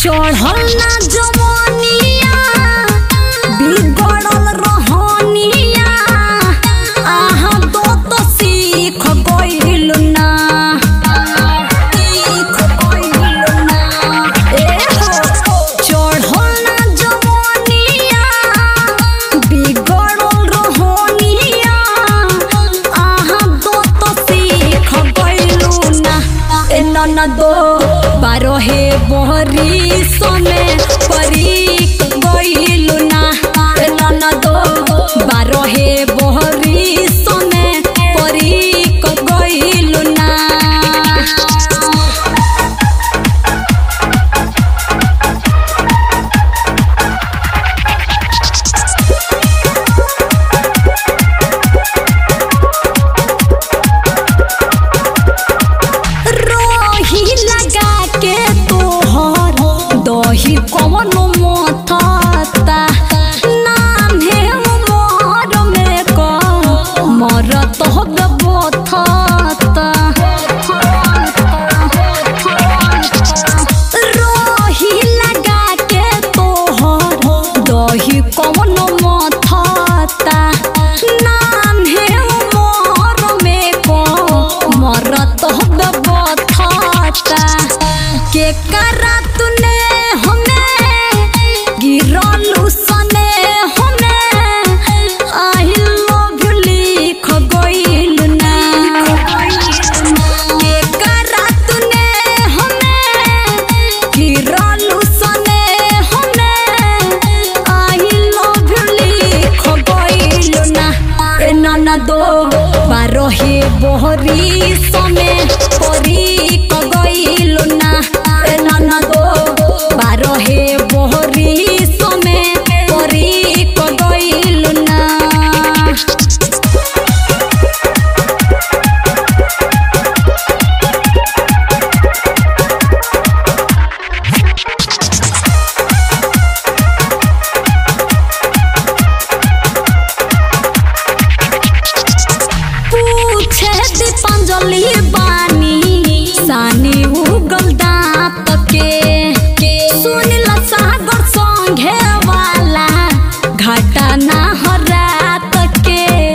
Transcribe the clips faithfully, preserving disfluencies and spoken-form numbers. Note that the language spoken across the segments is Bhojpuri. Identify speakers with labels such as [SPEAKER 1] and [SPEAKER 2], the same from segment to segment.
[SPEAKER 1] चढ़ल ना जवानिया बिगड़ल रहनिया आहा दो तो सीख गइल ना सीख गइल ना ए हो चढ़ल ना जवानिया बिगड़ल रहनिया आहा दो तो सीख गइल ना ए ननदो बारहे बहरी समे परीक गइलु ना ननदो बारहे बहरी समे परीक गइलु ना दही कौन मोथता नाम है मोर में को मरत होबे बोथता रोही लगा के तोहर दही कौन मोथता नाम है मोर में को मरत होबे बोथता के करा तूने गिरलू सने हमें आई लव यू लिख गइल ना के करा तूने हमें गिरलू सने हमें आई लव यू लिख गइल ना ए ननदो बारहे बहरी समय परीक गइल ना ए ननदो बारहे बहरी दीपांजलि बानी सानी उगल दांत के सुनिल सागर संगे वाला घाटा ना हो रात के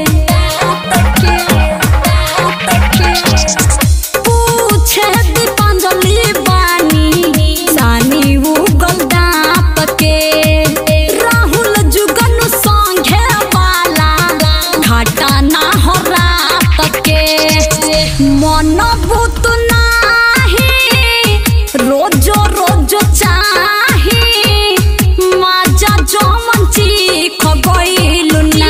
[SPEAKER 1] पूछे दीपांजलि बानी सानी उगल दांत के राहुल जुगन संगे वाला घाटा ना हो रात के मन भूत नाही रोजो रोजो चाही मजा जमन चीख गइल ना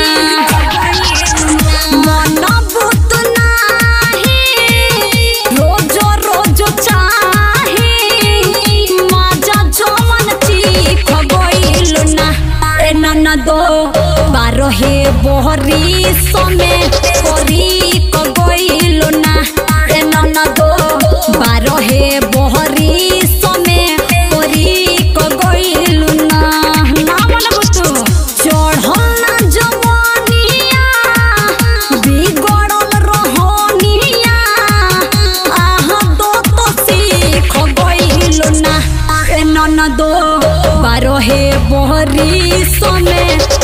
[SPEAKER 1] मन भूत नाही रोजो रोजो चाही मजा जमन चीख गइल ना ए ननदो बारहे बहरी समय परीक गइल ना ए ननदो बारहे बहरी समय परीक गइल ना ना मन बुतु चढ़ल ना जवानिया बिगड़ल रहनिया आहा दो तो सीख गइल ना ए ननदो बारहे बहरी समय